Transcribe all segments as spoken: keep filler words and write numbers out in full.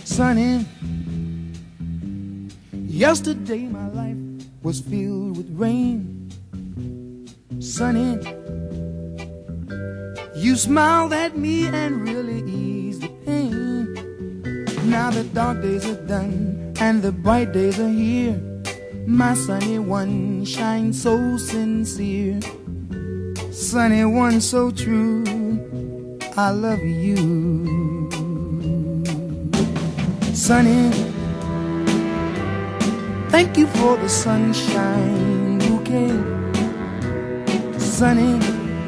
Sunny, yesterday my life was filled with rain. Sunny, you smiled at me and really eased the pain. Now the dark days are done and the bright days are here. My sunny one shines so sincere. Sunny one so true, I love you. Sunny, thank you for the sunshine bouquet. Sunny,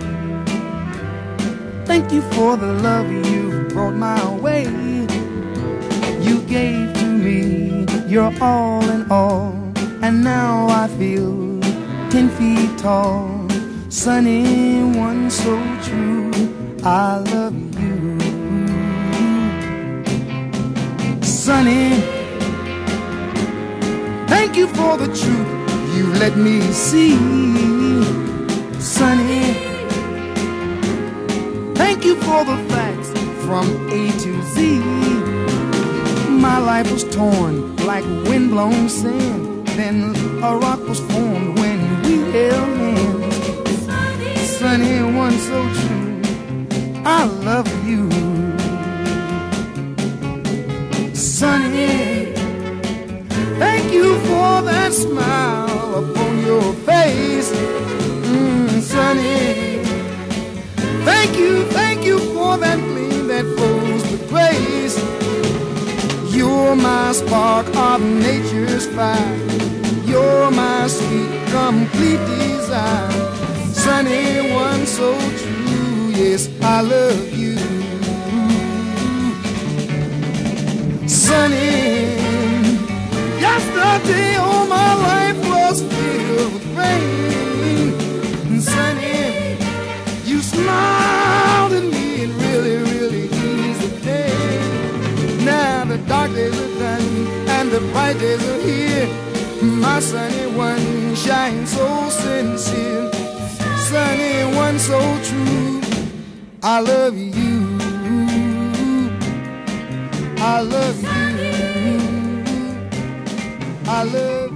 thank you for the love you brought my way. You gave to me your all in all, and now I feel ten feet tall. Sunny one so true, I love you. Sunny, thank you for the truth you let me see. Sunny, thank you for the facts from A to Z. My life was torn like windblown sand, then a rock was formed when we held hands. Sunny one so true, I love you. Sunny, thank you for that smile upon your face. Mm, Sunny, thank you, thank you for that gleam that flows with grace. You're my spark of nature's fire. You're my sweet, complete desire. Sunny one so true, yes, I love you. Sunny, yesterday all my life was filled with rain. Sunny, you smiled at me and really, really eased the pain. Now the dark days are done and the bright days are here. My sunny one shines so sincere. Sunny one so true, I love you. I love you. I love